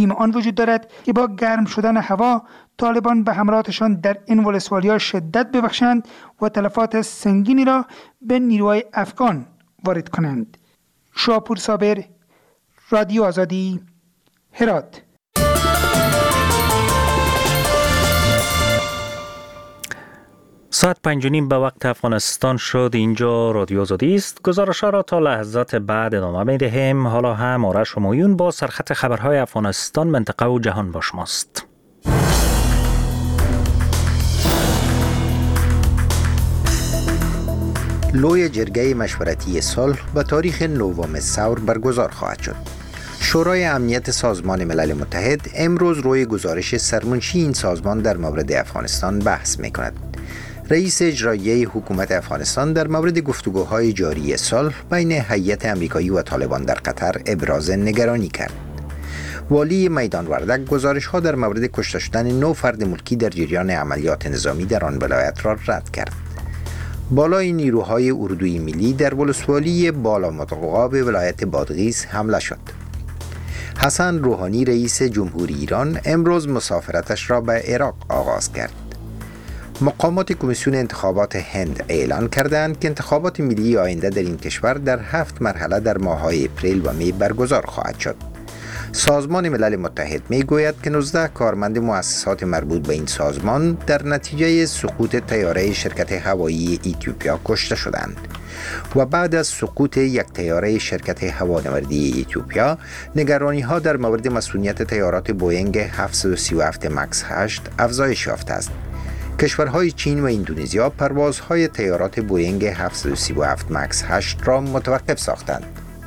بیم آن وجود دارد که با گرم شدن هوا طالبان به حملاتشان در این ولسوالیا شدت ببخشند و تلفات سنگینی را به نیروهای افغان وارد کنند. شاپور صابر، رادیو آزادی، هرات. ساعت 5:30 به وقت افغانستان شد. اینجا رادیو آزادی است. گزارش‌ها را تا لحظات بعد ادامه می‌دهیم. حالا هم آرش همایون با سرخط خبرهای افغانستان، منطقه و جهان با شماست. لوی جرگه مشورتی صلح به تاریخ 9 ثور برگزار خواهد شد. شورای امنیت سازمان ملل متحد امروز روی گزارش سرمنشی این سازمان در مورد افغانستان بحث می‌کند. رئیس اجرایی حکومت افغانستان در مورد گفتگوهای جاری صلح بین هیئت آمریکایی و طالبان در قطر ابراز نگرانی کرد. والی میدان وردک گزارش‌ها در مورد کشته شدن 9 فرد ملکی در جریان عملیات نظامی در آن ولایت را رد کرد. بالای نیروهای اردوی ملی در ولسوالی بالا مدغوغا به ولایت بادغیس حمله شد. حسن روحانی رئیس جمهوری ایران امروز مسافرتش را به عراق آغاز کرد. مقامات کمیسیون انتخابات هند اعلان کردند که انتخابات ملی آینده در این کشور در 7 مرحله در ماه‌های اپریل و می برگزار خواهد شد. سازمان ملل متحد می گوید که 19 کارمند مؤسسات مربوط به این سازمان در نتیجه سقوط طیاره شرکت هوایی اتیوپیا کشته شدند و بعد از سقوط یک طیاره شرکت هوانوردی اتیوپیا نگرانی ها در مورد مسئولیت طیارات بوئینگ 737 مکس 8 افزایش یافته است. کشورهای چین و اندونزیا پروازهای طیارات بوئینگ 737 مکس 8 را متوقف ساختند.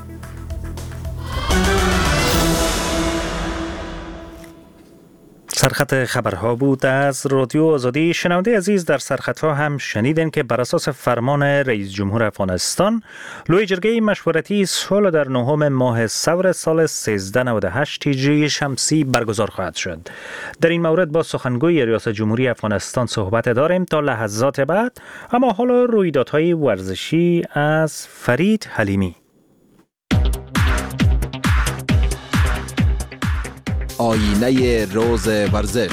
سرخط خبرها بود از رادیو آزادی. شنونده عزیز، در سرخطها هم شنیدن که بر اساس فرمان رئیس جمهور افغانستان لوی جرگه مشورتی صلح در 9 ماه ثور سال 1398 هجری شمسی برگزار خواهد شد. در این مورد با سخنگوی ریاست جمهوری افغانستان صحبت داریم تا لحظات بعد، اما حالا رویدادهای ورزشی از فرید حلیمی. آینه روز ورزش.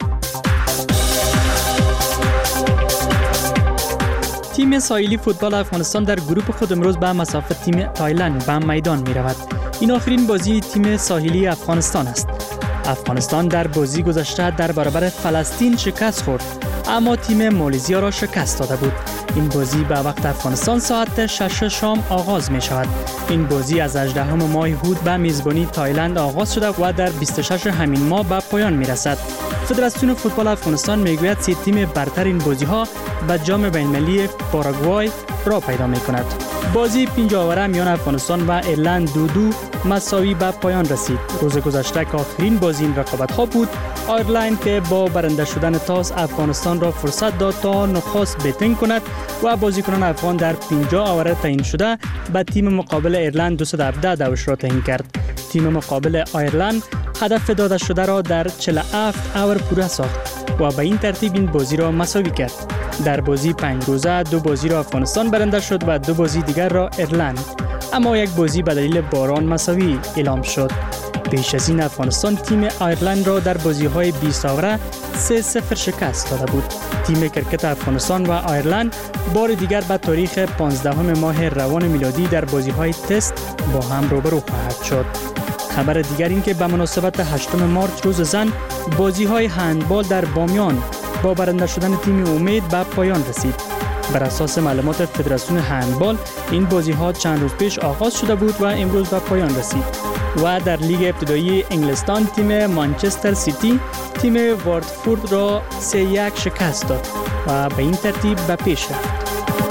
تیم ساحلی فوتبال افغانستان در گروه خود امروز به مسافت تیم تایلند به میدان می رود. این آخرین بازی تیم ساحلی افغانستان است. افغانستان در بازی گذشته در برابر فلسطین شکست خورد، اما تیم مالزیا را شکست داده بود. این بازی به وقت افغانستان ساعت 6 شام آغاز می شود. این بازی از 18 ماه هود به میزبانی تایلند آغاز شده و در 26 همین ماه به پایان می رسد. فدراسیون فوتبال افغانستان می گوید 3 تیم برتر این بازی ها به جام بین‌المللی پاراگوای را پیدا می کند. بازی 5 آوره میان افغانستان و ایرلند 2-2 مساوی به پایان رسید. روز گذشته که آخرین بازی این رقابت ها بود، آیرلند که با برنده شدن تاس افغانستان را فرصت داد تا نخست بیتینگ کند و بازیکنان افغان در 50 آوره تعیین شده به تیم مقابل ایرلند 217 دوش را تعیین کرد. تیم مقابل آیرلند هدف داده شده را در 47 آور پوره ساخت و به این ترتیب این بازی را مساوی کرد. در بازی 5 روزه 2 بازی را افغانستان برنده شد و 2 بازی دیگر را ایرلند، اما یک بازی به دلیل باران مساوی اعلام شد. پیش از این افغانستان تیم آیرلند را در بازی‌های 20 آوره 3-0 شکست داده بود. تیم کرکت افغانستان و آیرلند بار دیگر به تاریخ 15 ماه روان میلادی در بازی‌های تست با هم روبرو خواهد شد. خبر دیگر این که به مناسبت 8 مارچ روز زن بازی‌های هندبال در بامیان با برنده شدن تیم امید به پایان رسید. بر اساس معلومات فدراسیون هندبال این بازی‌ها چند روز پیش آغاز شده بود و امروز به پایان رسید. و در لیگ ابتدایی انگلستان تیم مانچستر سیتی تیم وارتفورد را 3-1 شکست داد و به این ترتیب به پیش رفت.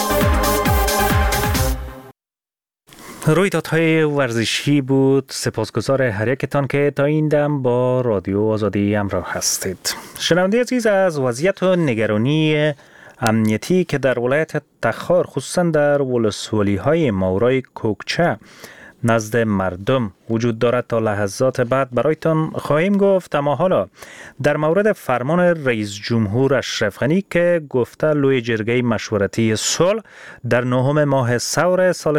رویدادهای ورزشی بود. سپاسگزار هر یکتان که تا این دم با رادیو آزادی همراه هستید. شنونده عزیز، از وضعیت و نگرانی امنیتی که در ولایت تخار خصوصا در ولسوالی‌های ماورای کوکچه نزد مردم وجود دارد تا لحظات بعد برایتان خواهیم گفت. اما حالا در مورد فرمان رئیس جمهور اشرف غنی که گفته لوی جرگه مشورتی صلح در 9 ماه ثور سال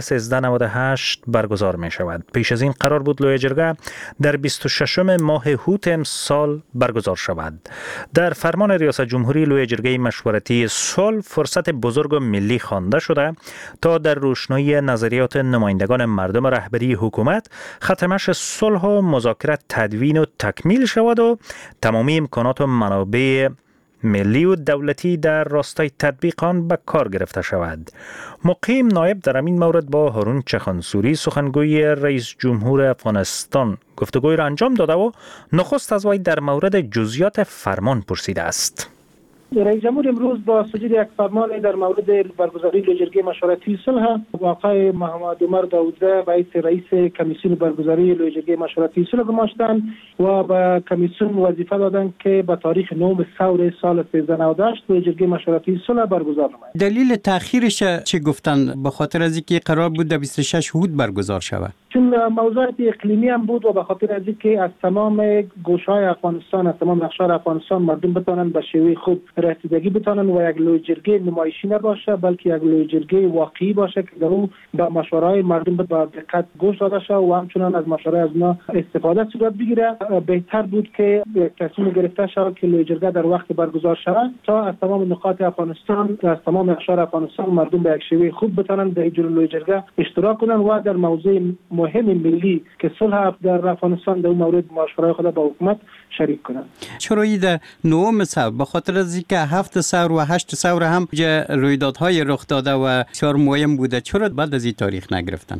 1398 برگزار می شود. پیش از این قرار بود لوی جرگه در 26 ماه هوت امسال برگزار شود. در فرمان ریاست جمهوری لوی جرگه مشورتی صلح فرصت بزرگ و ملی خوانده شده تا در روشنایی نظریات نمایندگان مردم رهبری حکومت ختمش صلح و مذاکره تدوین و تکمیل شود و تمامی امکانات و منابع ملی و دولتی در راستای تطبیق آن به کار گرفته شود. مقیم نایب در این مورد با هارون چخانسوری سخنگوی رئیس جمهور افغانستان گفتگوی را انجام داده و نخست از وی در مورد جزئیات فرمان پرسیده است. رئیس جمهور امروز با صدور یک فرمان در مورد برگزاری لویجرگه مشورتی صلح آقای محمد عمر داوودزه رئیس کمیسیون برگزاری لویجرگه مشورتی صلح گماشتند و به کمیسیون وظیفه دادند که به تاریخ 9 ثور سال 1398 لویجرگه مشورتی صلح برگزار نماید. دلیل تأخیرش چه گفتن؟ به خاطر از اینکه قرار بود در 26 هود برگزار شود. چون موضوعات اقلیمی هم بود و به خاطر از اینکه از تمام گوشه‌های افغانستان، از تمام بخش‌های افغانستان مردم بتوانند به شیوه خوب رسیدگی بتوانند و یک لویجرگه نمایشی نباشه بلکه یک لویجرگه واقعی باشه که در اون به مشوره‌های مردم به دقت گوش داده شود و همچنان از مشوره‌های از ما استفاده صورت بگیره. بهتر بود که یک تصمیم گرفته شود که لویجرگه در وقت برگزار شود تا از تمام نقاط افغانستان، از تمام بخش‌های افغانستان مردم به یک شیوه خوب بتوانند در این لویجرگه اشتراک کنند و در موضوع مهم ملی که صلح در افغانستان در اون مورد مشوره‌های خود با حکومت شریک کنند. چرا در 9 ثور؟ به خاطر از اینکه 7 ثور و 8 ثور هم رویدادهای رخ داده و بسیار مهم بوده، چرا بعد از این تاریخ نگرفتن؟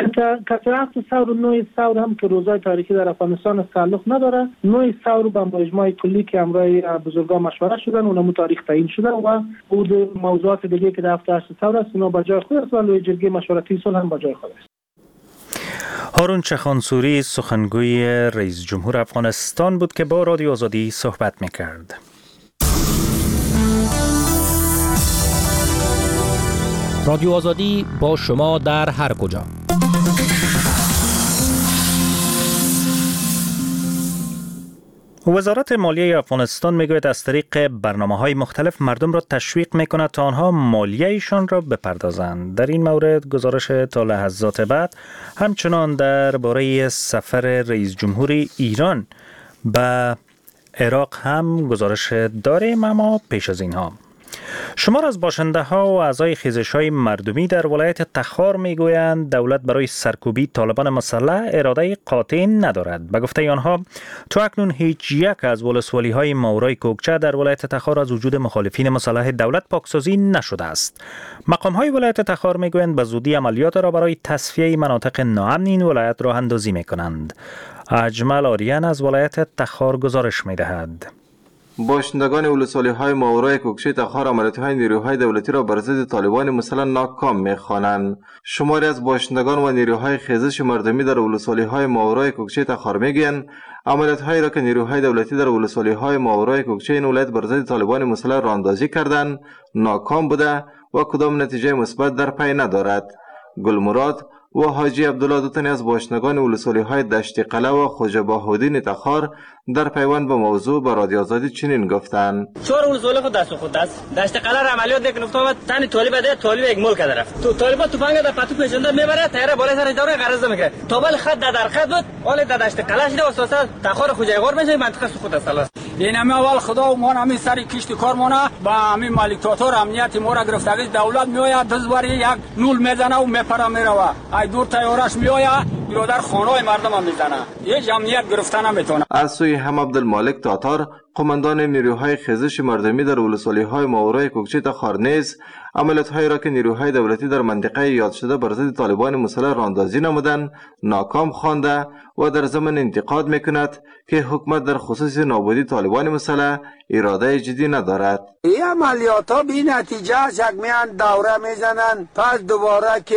که 7 ثور و 9 ثور هم که روزهای تاریخی در افغانستان تعلق نداره. 9 ثور با مجمع کلی که امرای بزرگان مشوره شدن اونم تاریخ تعیین شده و بود موضوعات دیگه که در 7 8 ثور است اونا با جای خود است و لویجرگه مشورتی صلح هم با جای خود است. هارون چخانسوری سخنگوی رئیس جمهور افغانستان بود که با رادیو آزادی صحبت می‌کرد. رادیو آزادی با شما در هر کجا. وزارت مالیه افغانستان میگوید از طریق برنامه‌های مختلف مردم را تشویق میکند تا آنها مالیه‌شان را بپردازند. در این مورد گزارش تا لحظات بعد همچنان درباره سفر رئیس جمهور ایران به عراق هم گزارش داریم، اما پیش از اینها شمار از باشنده‌ها و اعضای خیزش‌های مردمی در ولایت تخار میگویند دولت برای سرکوبی طالبان مسلح اراده قاطع ندارد. به گفته آنها تا اکنون هیچ یک از ولسوالی‌های ماورای کوکچه در ولایت تخار از وجود مخالفین مسلح دولت پاکسازی نشده است. مقام‌های ولایت تخار میگویند به زودی عملیات را برای تصفیه مناطق ناامن این ولایت راه اندازی می‌کنند. اجمل آریان از ولایت تخار گزارش می‌دهد. باشندگان ولسوالی‌های ماورای کوکچه تخار عملیات‌های نیروهای دولتی را بر ضد طالبان مسلح ناکام می‌خوانند. شماری از باشندگان و نیروهای خیزش مردمی در ولسوالی‌های ماورای کوکچه تخار می‌گویند عملیات‌هایی را که نیروهای دولتی در ولسوالی‌های ماورای کوکچه این ولایت بر ضد طالبان مسلح راه‌اندازی کردند ناکام بوده و کدام نتیجه مثبت در پی ندارد. گلمراد و حاجی عبدالله دو تن از باشندگان ولسوالی‌های دشت قلعه و خوجه باهودین تخار در پیوند به موضوع به رادیو آزادی چنین گفتند: چهار ولسوالی خود دست خود است. دشت قلعه را عملیات نگرفته و تن طالب ده طالب یک ملک درفت. تو طالب تفنگ در پتو پیشنده میبره، تیره بالای سرش دوره غرض میکنه. تا بل خط در خط بود، اول در دشت قلعه شده و اساسا تخار خوجه غور میشه منطقه خود است. این همه اول خدا و ما همین سر کشت کارمونه با همین مالک تاتور امنیت ما را گرفته. دولت میآید دزبری یک نول میزنه و میپره میروه. ای دور تیارش میآید برادر خانه‌های مردم میزنه. هیچ امنیت گرفته نمیتونه. از سوی هم عبدالمالک تاتار قماندان نیروهای خیزش مردمی در ولسوالی‌های ماورای کوکچه تخار نیز عملیات‌هایی را که نیروهای دولتی در منطقه یاد شده بر ضد طالبان مسلح راه‌اندازی نمودند ناکام خوانده و در ضمن انتقاد میکند که حکومت در خصوص نابودی طالبان مسلح اراده جدی ندارد. این عملیات‌ها به نتیجه یک میان دوره میزنن، پس دوباره که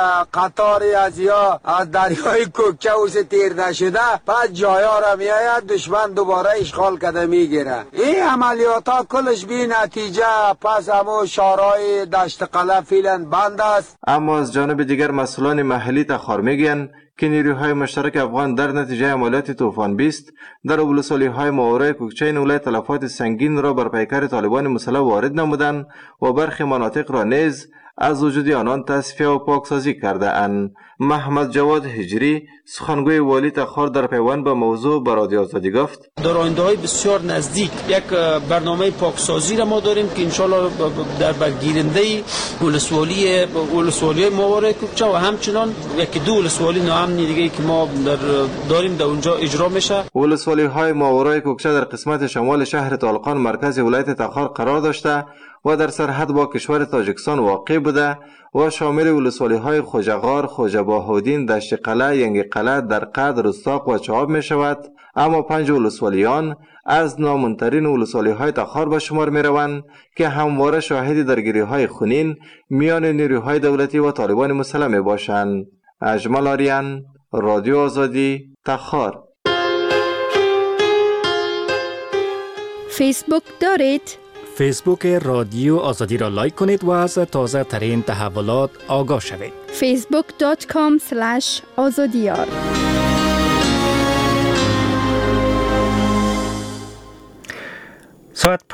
قطاری از یا از دریای کوکچه اوس تیر نشده پس جایا را میآید دشمن دوباره اشغال کرده میگیره. این عملیات‌ها کلش به نتیجه پس همو شارای دشت قلعه فعلا بند است. اما از جانب دیگر مسئولان محلی تخار میگویند که نیروهای مشترک افغان در نتیجه عملیات طوفان 20 در ولسوالی‌های ماورای کوکچه ولایت تلفات سنگین را بر پیکر طالبان مسلح وارد نمودند و برخی مناطق را نیز از وجود آنان تصفیه و پاکسازی کرده اند. محمد جواد هجری سخنگوی والی تخار در پیوند به موضوع به رادیو آزادی گفت در آینده‌های بسیار نزدیک یک برنامه پاکسازی را ما داریم که انشالله در برگیرنده ولسوالی ماورای کوکچه و همچنان یکی دو ولسوالی ناامنی دیگه که ما داریم در اونجا اجرا میشه. ولسوالی‌های ماورای کوکچه در قسمت شمال شهر طالقان مرکز ولایت تخار قرار داشته و در سرحد با کشور تاجیکستان واقع بوده و شامل ولسوالی‌های خوجغار، خوجباهودین، دشت قلعه، ینگ قلعه، درقد، رستاق و چاب می شود. اما 5 ولسوالیان از نامنترین ولسوالی‌های تخار به شمار می روند که همواره شاهد درگیری‌های خونین میان نیروهای دولتی و طالبان مسلح می باشند. اجمل آریان، رادیو آزادی، تخار. فیسبوک دارید؟ فیسبوک رادیو آزادی را لایک کنید و از تازه ترین تحولات آگاه شوید. facebook.com/azadiyar. ساعت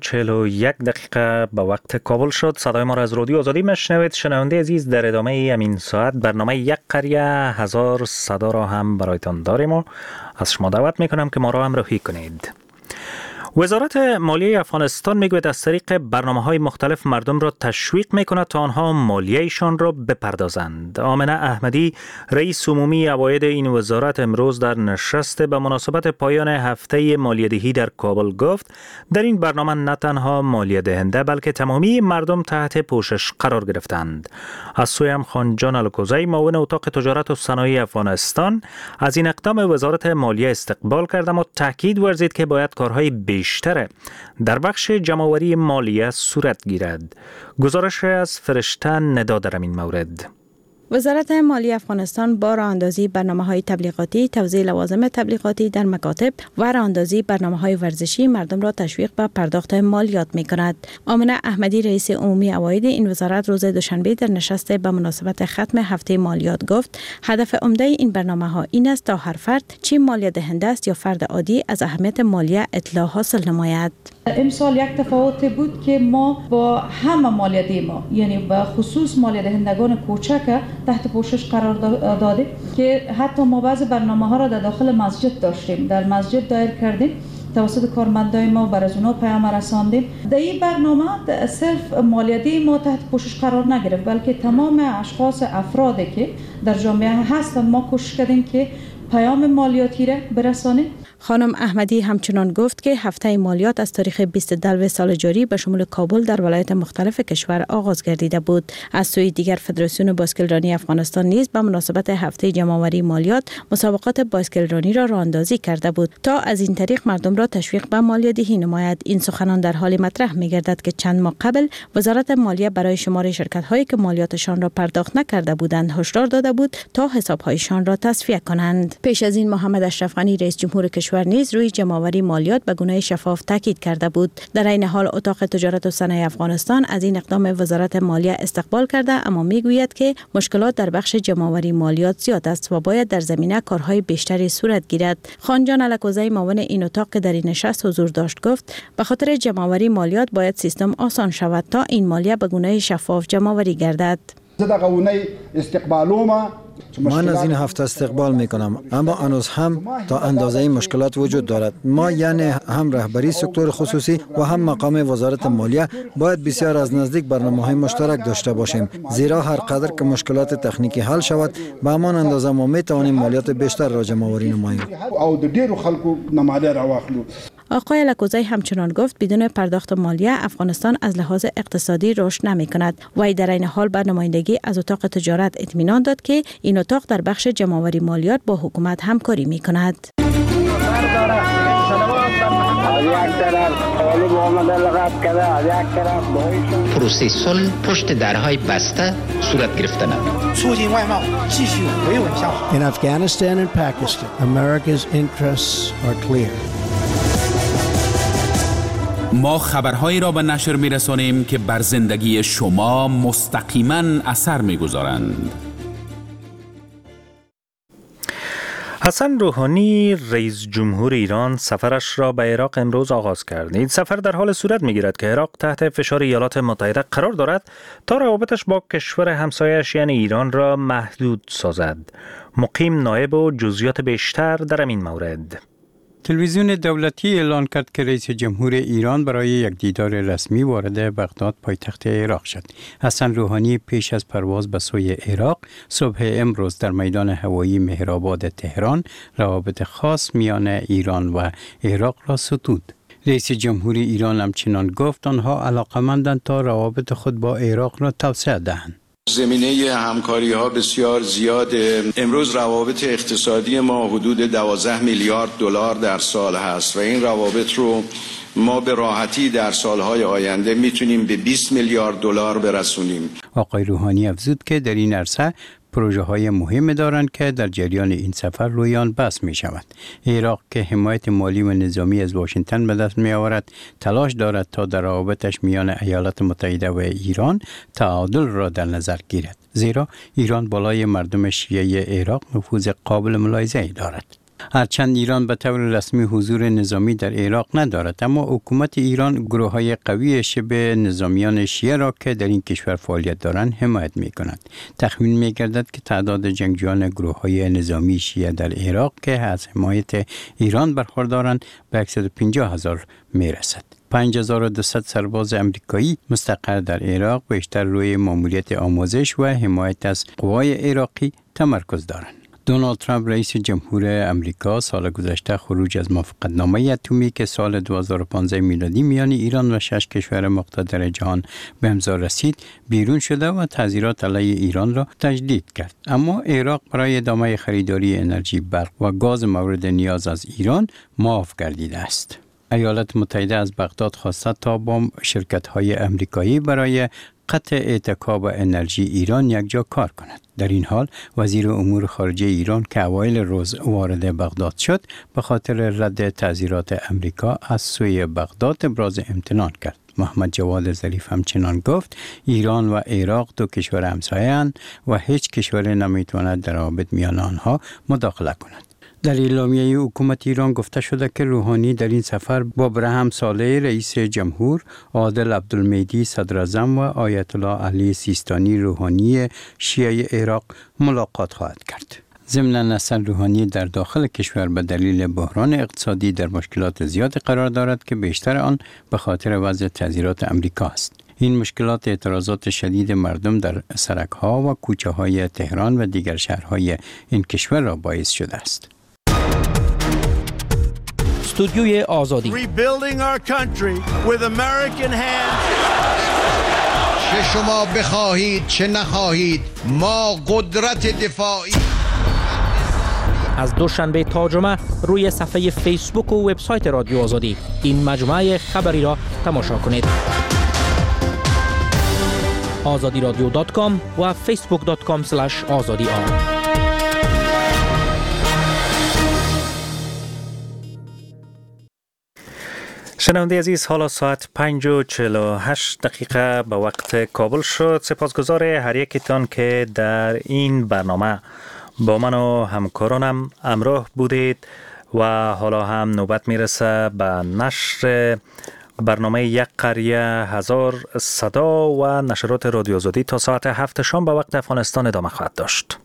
5:41 به وقت کابل شد. صدای ما را از رادیو آزادی میشنوید. شنونده عزیز، در ادامه همین ساعت برنامه یک قریه هزار صدا را هم برایتان داریم و از شما دعوت میکنم که ما را همراهی کنید. وزارت مالیه افغانستان میگوید از طریق برنامه‌های مختلف مردم را تشویق میکند تا آنها مالیه‌شان را بپردازند. آمنه احمدی، رئیس عمومی عواید این وزارت، امروز در نشست به مناسبت پایان هفته مالیه‌دهی در کابل گفت در این برنامه نه تنها مالیه دهنده بلکه تمامی مردم تحت پوشش قرار گرفتند. از سوی هم خانجان الکوزی، معاون اتاق تجارت و صنایع افغانستان، از این اقدام وزارت مالیه استقبال کرد و تاکید ورزید که باید کارهای بیشتر در بخش جمع‌آوری مالیه صورت گیرد. گزارش از فرشته ندا در این مورد. وزارت مالیه افغانستان با راهاندازی برنامه‌های تبلیغاتی، توزیع لوازم تبلیغاتی در مکاتب و راهاندازی برنامه‌های ورزشی مردم را تشویق به پرداخت مالیات می‌کند. آمنه احمدی، رئیس عمومی عواید این وزارت، روز دوشنبه در نشست به مناسبت ختم هفته مالیات گفت هدف عمده این برنامه‌ها این است تا هر فرد، چه مالیه دهنده است یا فرد عادی، از اهمیت مالیه اطلاع حاصل نماید. امسال یک تفاوت بود که ما با همه مالیه ما، یعنی به خصوص مالیه دهندگان کوچک تحت پوشش قرار دادیم که حتی ما بعض برنامه ها را در داخل مسجد داشتیم، در مسجد دایر کردیم، توسط کارمندای ما بر از اونها پیام رساندیم. در این برنامه صرف مالیه ما تحت پوشش قرار نگرفت، بلکه تمام اشخاص افرادی که در جامعه هستند ما کوشش کردیم که پیام مالیاتی را برسانیم. خانم احمدی همچنان گفت که هفته مالیات از تاریخ 20 دلو سال جاری به شمول کابل در ولایت مختلف کشور آغاز گردیده بود. از سوی دیگر فدراسیون بایسکلرانی افغانستان نیز به مناسبت هفته جمع‌آوری مالیات مسابقات بایسکلرانی را راهاندازی کرده بود تا از این طریق مردم را تشویق به مالیه دهی نماید. این سخنان در حال مطرح می‌گردد که چند ماه قبل وزارت مالیه برای شمار شرکت‌هایی که مالیاتشان را پرداخت نکرده بودند هشدار داده بود تا حساب‌هایشان را تصفیه کنند. پیش از این محمد اشرف غنی، رئیس جمهور کشور، نیز روی جمع‌آوری مالیات به گونه شفاف تاکید کرده بود. در این حال اتاق تجارت و صنایع افغانستان از این اقدام وزارت مالیه استقبال کرده، اما میگوید که مشکلات در بخش جمع‌آوری مالیات زیاد است و باید در زمینه کارهای بیشتری صورت گیرد. خانجان الکوزی، معاون این اتاق که در این نشست حضور داشت، گفت به خاطر جمع‌آوری مالیات باید سیستم آسان شود تا این مالیه به گونه شفاف جمع‌آوری گردد. من از این هفته استقبال می کنم، اما هنوز هم تا اندازه مشکلات وجود دارد. ما یعنی هم رهبری سکتور خصوصی و هم مقام وزارت مالیه باید بسیار از نزدیک برنامه‌های مشترک داشته باشیم، زیرا هر قدر که مشکلات تکنیکی حل شود به همان اندازه ما می توانیم مالیات بیشتر را جمع‌آوری نماییم. آقای لکوزی همچنان گفت بدون پرداخت مالیه افغانستان از لحاظ اقتصادی رشد نمی کند. وی در این حال به نمایندگی از اتاق تجارت اطمینان داد که این اتاق در بخش جمع‌آوری مالیات با حکومت همکاری می کند. پروسه صلح پشت درهای بسته صورت گرفتند. In Afghanistan and Pakistan, America's interests are clear. ما خبرهایی را به نشر می‌رسانیم که بر زندگی شما مستقیما اثر می‌گذارند. حسن روحانی رئیس جمهور ایران سفرش را به عراق امروز آغاز کرد. این سفر در حال صورت می‌گیرد که عراق تحت فشار ایالات متحده قرار دارد تا روابطش با کشور همسایه‌اش یعنی ایران را محدود سازد. مقیم نایب و جزئیات بیشتر در این مورد. تلویزیون دولتی اعلان کرد که رئیس جمهور ایران برای یک دیدار رسمی وارد بغداد پایتخت عراق شد. حسن روحانی پیش از پرواز به سوی عراق صبح امروز در میدان هوایی مهرآباد تهران روابط خاص میان ایران و عراق را ستود. رئیس جمهور ایران همچنین گفت آنها علاقه‌مندند تا روابط خود با عراق را توسعه دهند. زمینه همکاری ها بسیار زیاده. امروز روابط اقتصادی ما حدود 12 میلیارد دلار در سال هست و این روابط رو ما به راحتی در سالهای آینده میتونیم به 20 میلیارد دلار برسونیم. آقای روحانی افزود که در این عرصه پروژه های مهم دارند که در جریان این سفر روی آن بحث می شود. عراق که حمایت مالی و نظامی از واشنگتن به دست می آورد تلاش دارد تا در روابطش میان ایالات متحده و ایران تعادل را در نظر گیرد، زیرا ایران بالای مردم شیعه عراق نفوذ قابل ملاحظه‌ای دارد. هرچند ایران به طور رسمی حضور نظامی در عراق ندارد، اما حکومت ایران گروه‌های قوی شبه نظامیان شیعه را که در این کشور فعالیت دارند حمایت می‌کند. تخمین می‌گردد که تعداد جنگجویان گروه‌های نظامی شیعه در عراق که از حمایت ایران برخوردارند به 150,000 می‌رسد. 5200 سرباز امریکایی مستقر در عراق بیشتر روی ماموریت آموزش و حمایت از قوای عراقی تمرکز دارند. دونالد ترامپ رئیس جمهور امریکا سال گذشته خروج از موافقتنامه اتمی که سال 2015 میلادی میان ایران و 6 کشور مقتدر جهان به امضا رسید بیرون شده و تحذیرات علیه ایران را تجدید کرد. اما عراق برای ادامه خریداری انرژی برق و گاز مورد نیاز از ایران معاف گردیده است. ایالات متحده از بغداد خواسته تا با شرکت‌های امریکایی برای قطع اعتکاب انرژی ایران یکجا کار کند. در این حال وزیر امور خارجه ایران که اوایل روز وارد بغداد شد به خاطر رد تعزیرات امریکا از سوی بغداد ابراز امتنان کرد. محمد جواد ظریف همچنان گفت ایران و عراق دو کشور همسایه‌اند و هیچ کشور نمیتواند در روابط میان آنها مداخله کند. در اعلامیه حکومت ایران گفته شده که روحانی در این سفر با ابراهیم صالح رئیس جمهور، عادل عبدالمهدی صدراعظم و آیت الله علی سیستانی روحانی شیعه عراق ملاقات خواهد کرد. ضمن حسن روحانی در داخل کشور به دلیل بحران اقتصادی در مشکلات زیاد قرار دارد که بیشتر آن به خاطر وضع تعزیرات امریکا است. این مشکلات اعتراضات شدید مردم در سرک‌ها و کوچه‌های تهران و دیگر شهرهای این کشور را باعث شده است. استودیوی آزادی Rebuilding our country with American hands. چه شما بخواهید چه نخواهید ما قدرت دفاعی. از دوشنبه تا جمعه روی صفحه فیسبوک و وبسایت رادیو آزادی این مجموعه خبری را تماشا کنید. azadiradio.com و facebook.com/azadiar. شنونده عزیز، حالا ساعت 5:48 دقیقه به وقت کابل شد. سپاسگزار هر یکتان که در این برنامه با من و همکارانم همراه بودید و حالا هم نوبت میرسه به نشر برنامه یک قریه هزار صدا و نشرات رادیو آزادی تا ساعت 7 شام به وقت افغانستان ادامه خواهد داشت.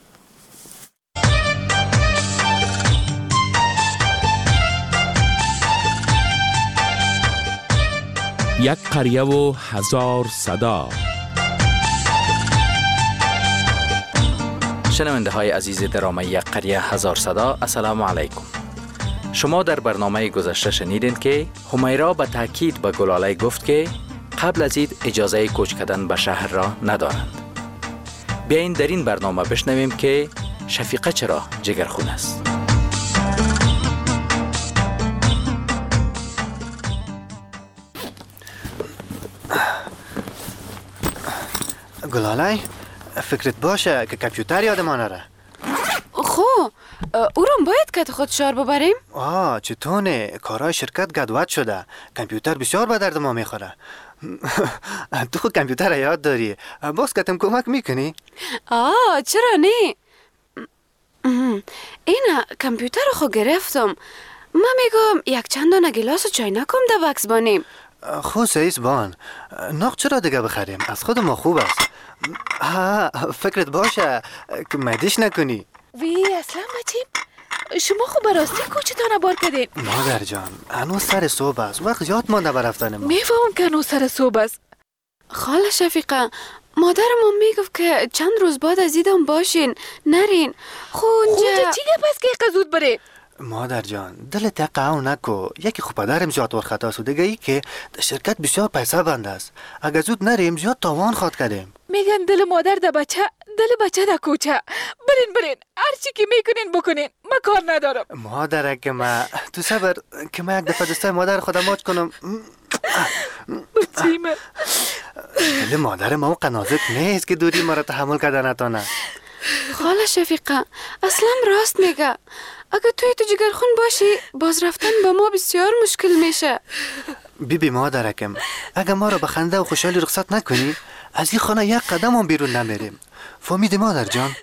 یک قریه و هزار صدا. شنونده های عزیز درامه یک قریه هزار صدا، السلام علیکم. شما در برنامه گذشته شنیدین که همیرا به تاکید به گلاله گفت که قبل از عید اجازه کوچ کردن به شهر را ندارند. بیاین در این برنامه بشنویم که شفیقه چرا جگرخون است. گلاله فکرت باشه که کامپیوتر یادمان نره. خو او رو باید که خود شار ببریم؟ چطونه کارهای شرکت گدوت شده. کامپیوتر بسیار به درد ما میخوره. تو خود کامپیوتر یاد داری، باز کتم کمک میکنی؟ چرا نه؟ اینا کامپیوتر رو خود گرفتم. ما میگم یک چند دانه گلاس و چاینکم در بکس بانیم. خو سیز بان ناق چرا دیگه بخریم؟ از خود ما خوب است. فکرت باشه که مدیش نکنی. وی اصلا مچیم شما خو براستی کوچتانه بار کردین؟ مادر جان هنوز سر صبح است، وقت زیاد مانده بر رفتن ما. میفهم که هنوز سر صبح است. خاله شفیقه مادرم میگفت که چند روز بعد از ایدم باشین نرین. خونجا چی گپ است که قزود بره؟ مادر جان دلت قاو نکو، یکی خوب پدرم زیاد ورخطا است، دیگه ای که در شرکت بسیار پیسه بند است. اگه زود نریم زیاد تاوان خواد کردیم. میگن دل مادر در بچه، دل بچه در کوچه. برین هر چی که میکنین بکنین، من کار ندارم. مادر که ما تو صبر که من یک دفعه دستای مادر خودم ماچ کنم. بچیمه دل مادر ما قنازک نیست که دوری ما را تحمل کردن نتانه. خاله شفیقه اصلا راست میگه. اگه توی تو جگرخون باشی باز رفتن با ما بسیار مشکل میشه. بیبی مادرکم اگه ما را به خنده و خوشحالی رخصت نکنی از این خانه یک قدم هم بیرون نمیریم. فهمیدی مادر جان؟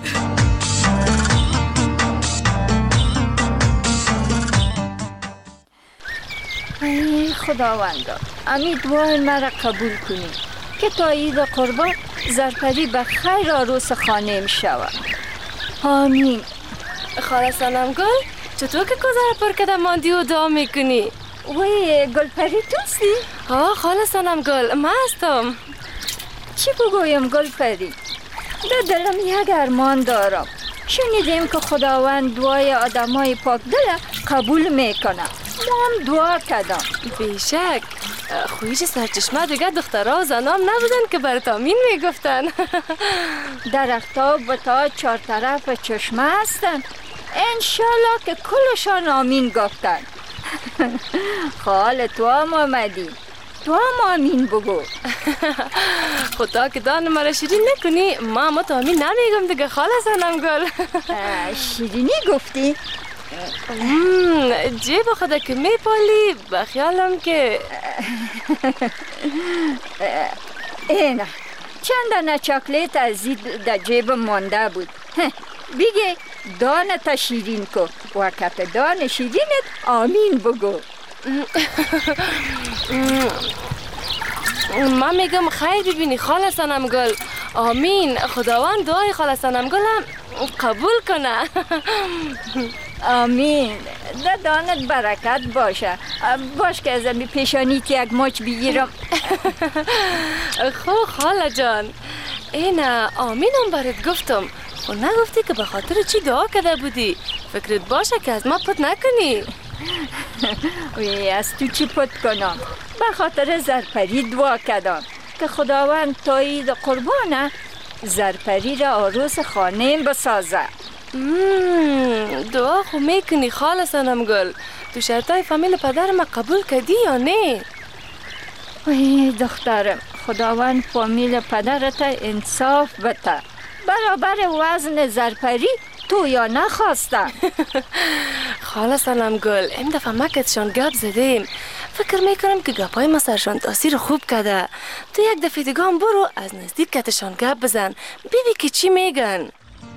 ای خداوندا امی دعای مرا قبول کنی که تا عید قربان زرپری به خیر عروس خانه می شود. آمین. خاله سلام گل چطور که کوزه را پر کده ماندی و دعا میکنی؟ وی گل پری توستی؟ خاله سلام گل من هستم. چی بگویم گل پری؟ در دلم یک ارمان دارم. شنیدیم که خداوند دعای آدمای پاک دل قبول میکنه. ما هم دعا کردم. بیشک خویش سرچشمه دیگه دخترها و زنام نبودن که برات آمین میگفتن. درختها و تا چهار طرف چشمه هستن، انشالله که کلشان آمین گفتن. خاله تو هم آمدی، تو هم آمین بگو. خدا که دان مرا شیرین نکنی، ما تو آمین نمیگم دیگه خاله سنم گل. شیرینی گفتی؟ جیب خدا که میپالی بخیالم که اینه چند دانه چاکلیت از در جیب مانده بود. بگه دانه تا شیرین کو و کپ دانه شیرینت آمین بگو. من میگم خیر ببینی خاله سنم گل. آمین. خداوند دعای خاله سنم گل هم قبول کنه. آمین. در دانت برکت باشه. باش که از امی پیشانیت یک ماچ بگیرم. خب خاله جان این آمینم برات گفتم و نگفتی که به خاطر چی دعا کرده بودی. فکرت باشه که از ما پت نکنی. وی از تو چی پت کنم؟ به خاطر زرپری دعا کردم که خداوند تا عید قربانه زرپری را عروس خانه بسازه. دعا خو میکنی خاله سنم گل. تو شرطای فامیل پدرم قبول کردی یا نه؟ وی دخترم خداوند فامیل پدرت انصاف بده. برابر وزن زرپری تو یا نخواستم. خاله سلام گل این دفعه مکتشان گپ زدیم. فکر میکنم که گپای ما سرشان تاثیر خوب کده. تو یک دفعه دیگه هم برو از نزدیک کتشان گپ بزن بیبی که چی میگن.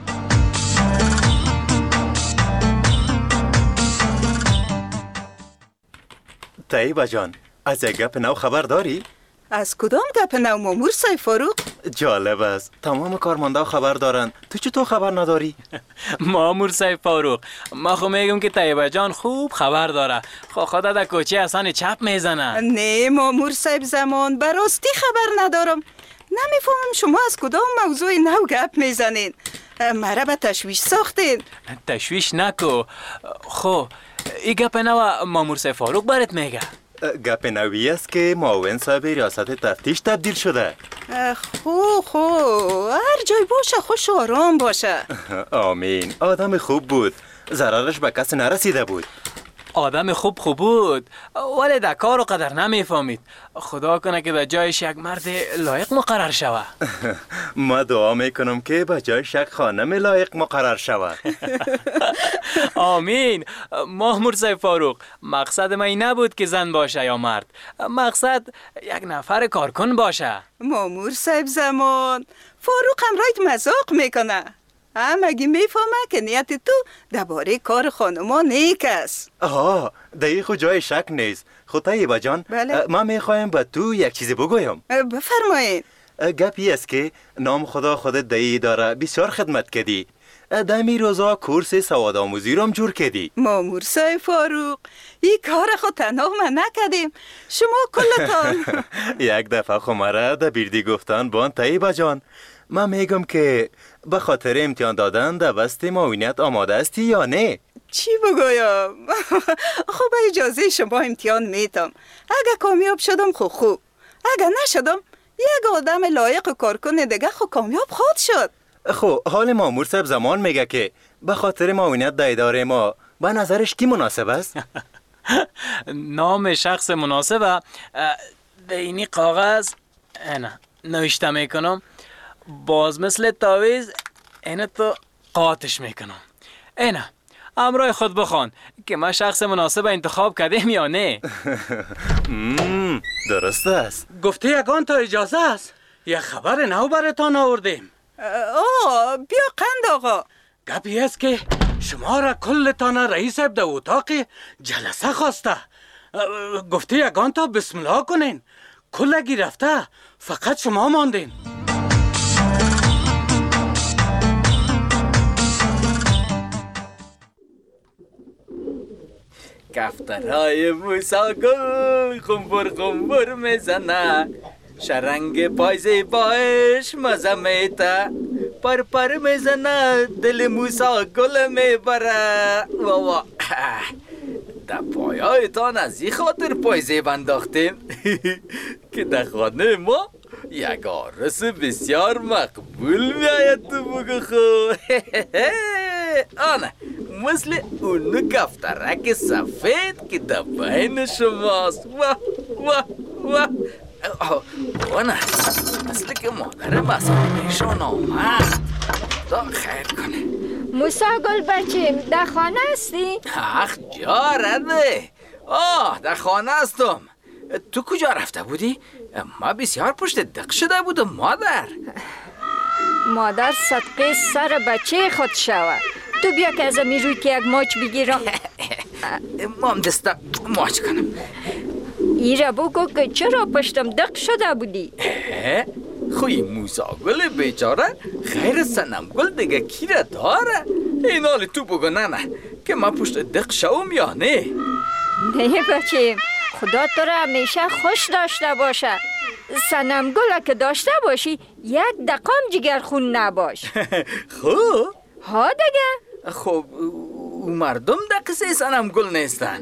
طیبه جان از یک گپ نو خبر داری؟ از کدام گپ نو مامور سای فاروق؟ جالب است تمام کارمندا خبر دارن، تو چطور خبر نداری؟ مامور سای فاروق ما خو میگم که طیبه جان خوب خبر داره. خدا در کوچه اصلا چپ میزنه. نه مامور صاحب زمان براستی خبر ندارم. نمیفهمم شما از کدام موضوع نو گپ میزنین. مرا به تشویش ساختین. تشویش نکو. خو این گپ نو مامور سای فاروق برات میگه. گپ نوی است که معاون صاحب ریاست تفتیش تبدیل شده. خو هر جای باشه خوش و آرام باشه. آمین. آدم خوب بود، ضررش به کسی نرسیده بود. آدم خوب بود ولی در کار و قدر نمیفهمید. خدا کنه که به جایش یک مرد لایق مقرر شوه. ما دعا میکنم که به جایش یک خانم لایق مقرر شوه. آمین. مامور صاحب فاروق مقصد من این نبود که زن باشه یا مرد، مقصد یک نفر کارکن باشه. مامور صاحب زمان فاروق هم رایت مذاق میکنه. همگی میفهمه که نیت تو درباره کار خانما نیک است. آها دایی خود جای شک نیست. خود طیبه جان، بله؟ من میخوایم به تو یک چیزی بگویم. بفرمایید. گپی است که نام خدا خودت دایی داره بسیار خدمت کردی. دمی روزا کورس سواد آموزی رو هم جور کردی. مامور صاحب فاروق، این کار خود تنها ما نکردیم، شما کلتان. یک دفعه خمره در بیردی گفتن بان طیبه جان، من میگم که به خاطر امتحان دادن در بست معاونیت آماده استی یا نه؟ چی بگویم؟ خب اجازه شما امتحان میتم. اگه کامیاب شدم خوب، اگه نشدم یک آدم لایق کارکن دیگه کامیاب خود شد. خب حال مامور صاحب زمان میگه که به خاطر معاونیت در اداره ما به نظرش کی مناسب است؟ نام شخص مناسبه به اینی کاغذ نه نوشته میکنم، باز مثل تاویز اینه تو قاطش میکنم. اینه امرای خود بخوان که من شخص مناسب انتخاب کردیم یا نه. درست است. گفته یگان تا اجازه است یه خبر نو براتان آوردیم. بیا قند آقا. گپی است که شما را کلتان رئیس در اتاق جلسه خواسته. گفته یگان تا بسم الله کنین، کلگی رفته، فقط شما ماندین. کفترهای موسا گل خنبر خنبر میزنه، شرنگ پایزه باش مزه میته، پر پر میزنه دل موسا گل میبره. واوا در پایایتان از این خاطر پایزه بنداختیم که در خانه ما یک عرس بسیار مقبول میاید تو بگو خو. آنه مثل اونو کفترک سفید که در بین شماست. واه واه واه. آنه مثل که مادر مسئولیشان آمد. خدا خیر کنه. موسی گل بچیم در خانه هستی؟ اخ جارده. در خانه هستم. تو کجا رفته بودی؟ ما بسیار پشت دق شده بودم مادر. مادر صدقه سر بچه خود شود. تو بیا که از روی که یک ماچ بگیرم. مام دستا ماچ کنم. ایره بگو که چرا پشتم دق شده بودی؟ خوی موسا گل بیچاره خیر سنم گل دیگه کی را داره؟ این حال تو بگو نه که من پشت دق شوم یا نه؟ نه بچیم، خدا تو را همیشه خوش داشته باشه. سنم گل که داشته باشی یک دقام جگر خون نباش. خب ها دیگه. خب او مردم در قصه سنم گل نیستن.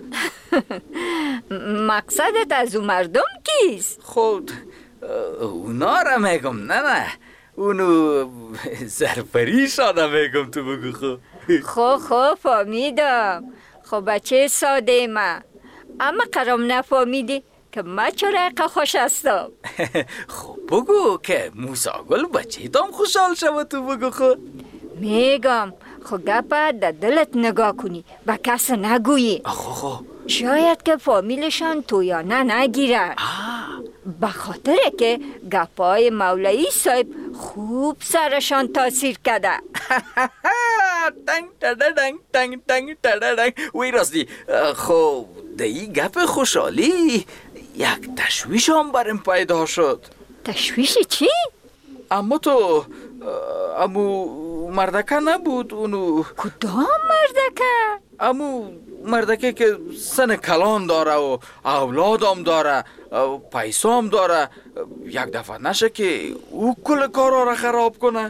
مقصدت از او مردم کیست؟ خود اونا را میگم نه اونو زرفریشانه میگم تو بگو خب. خب فهمیدم. خب بچه ساده ما، اما قرام نفهمیدی که من چرا خوش هستم. خب بگو که موسا گل بچه تام خوشحال شود تو بگو خود. میگم خب گپت در دلت نگاه کنی و کس نگویی. شاید که فامیلشان تو یا نه نگیرن. به خاطر که گپای مولایی صاحب خوب سرشان تاثیر کرده. تنگ تدرنگ تنگ تنگ تدرنگ. وی راستی خب دی گپ خوشحالی یک تشویش هم برم پیدا شد. تشویش چی؟ اما تو امو مردکه نبود اونو. کدام مردکه؟ امو مردکه که سن کلان داره و اولادم داره پیسا هم داره، یک دفعه نشه که او کل کارا را خراب کنه.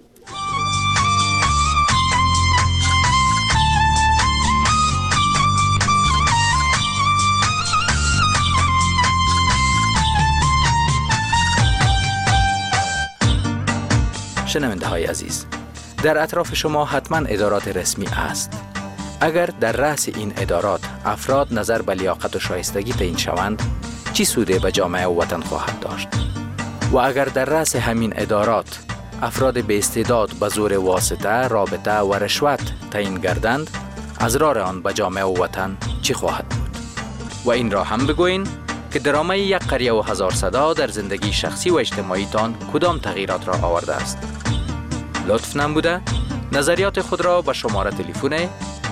شنونده های عزیز، در اطراف شما حتما ادارات رسمی است. اگر در رأس این ادارات افراد نظر به لیاقت و شایستگی تعیین شوند، چی سوده به جامعه و وطن خواهد داشت؟ و اگر در رأس همین ادارات افراد به استعداد به زور واسطه، رابطه و رشوت تعیین گردند، اضرار آن به جامعه و وطن چی خواهد بود؟ و این را هم بگوین که درامه یک قریه و هزار صدا در زندگی شخصی و اجتماعی تان کدام تغییرات را آورده است. لطف نموده نظریات خود را به شماره تلفن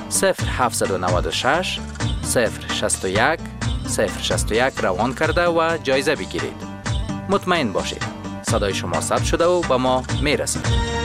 0796 061 061 روان کرده و جایزه بگیرید. مطمئن باشید صدای شما ثبت شده و به ما میرسد.